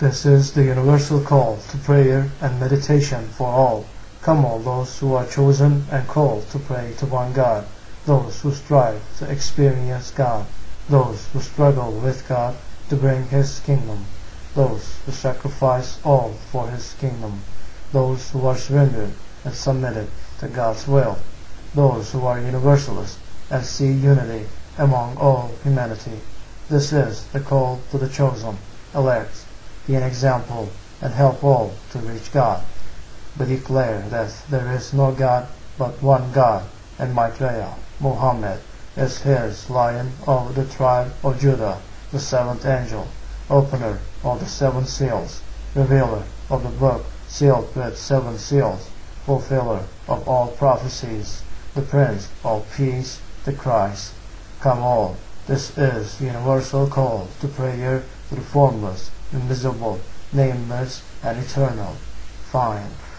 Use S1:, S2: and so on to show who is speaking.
S1: This is the universal call to prayer and meditation for all. Come all those who are chosen and called to pray to one God, those who strive to experience God, those who struggle with God to bring His kingdom, those who sacrifice all for His kingdom, those who are surrendered and submitted to God's will, those who are universalists and see unity among all humanity. This is the call to the chosen, elect. Be an example and help all to reach God. But declare that there is no God but one God, and Maitreya, Muhammad, is His Lion of the tribe of Judah, the seventh angel, opener of the seven seals, revealer of the book sealed with seven seals, fulfiller of all prophecies, the Prince of Peace, the Christ. Come all, this is the universal call to prayer to the formless, invisible, nameless, and eternal. Find